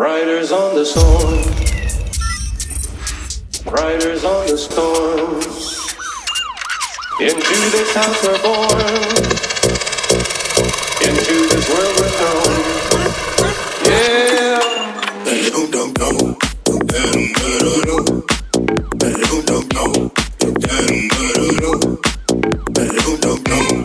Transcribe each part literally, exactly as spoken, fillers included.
Riders on the storm, riders on the storm. Into this house we're born, into this world we're thrown. Yeah. Dum dum dum, dum dum dum, dum dum dum, dum dum dum,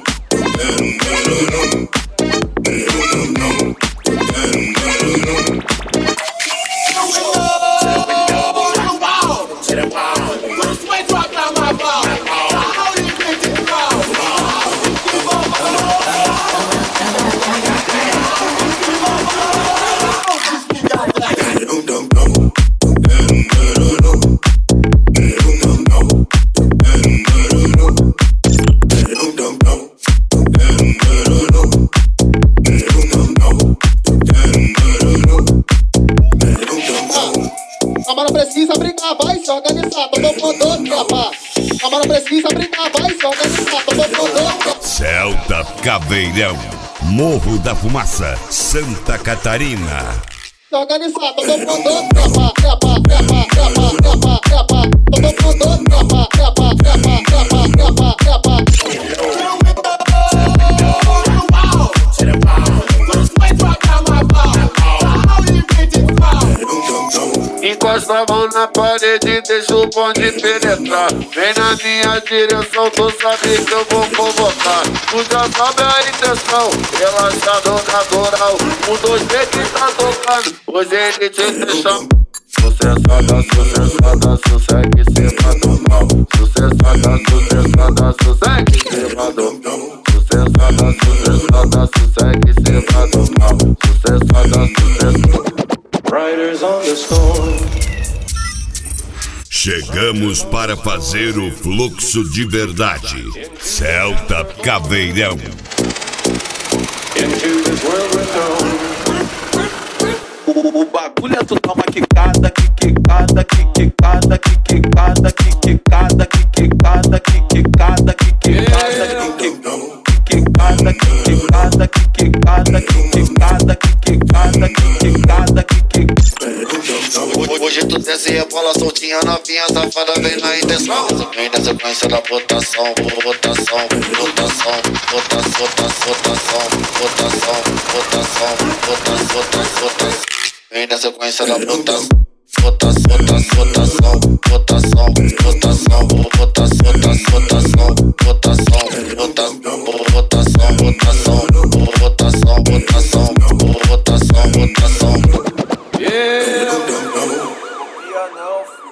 precisa brincar, vai se organizar, todo mundo trapa. A mano precisa brincar, vai se organizar, todo mundo. Celta Caveirão, Morro da Fumaça, Santa Catarina. Se organizar, todo mundo trapa, trapa, trapa, trapa, trapa, trapa. Todo mundo trapa, trapa, trapa, trapa, trapa, trapa. Encosta a mão na parede, deixa o bonde penetrar. Vem na minha direção, tu sabe que eu vou convocar. Tu já sabe a intenção, relaxado natural. Um, dois, três que tá tocando, hoje ele te deixa. Sucessada, sucessada, sossegue em cima do mal. Sucessada, sucessada, sossegue em cima do mal. Sucessada, sucessada, sossegue em cima do mal. Sucessada, sucessada. Riders on the storm. Chegamos para fazer o fluxo de verdade. Celta Caveirão. Into this world we're thrown. O bagulho é tu dá uma quicada, quicada, quicada, quicada, quicada, quicada, quicada, quicada, quicada, quicada, quicada, quicada, quicada, quicada, quicada, quicada. Hoje tu desce e bola soltinha, novinha safada vem na intenção. Vem na sequência da votação, votação, votação, votação, votação, votação, votação, votação, votação. Vem na sequência da votação, votação, votação, votação, votação, votação, votação, votação, votação, votação, votação, votação, votação, votação, votação. Yeah. Não.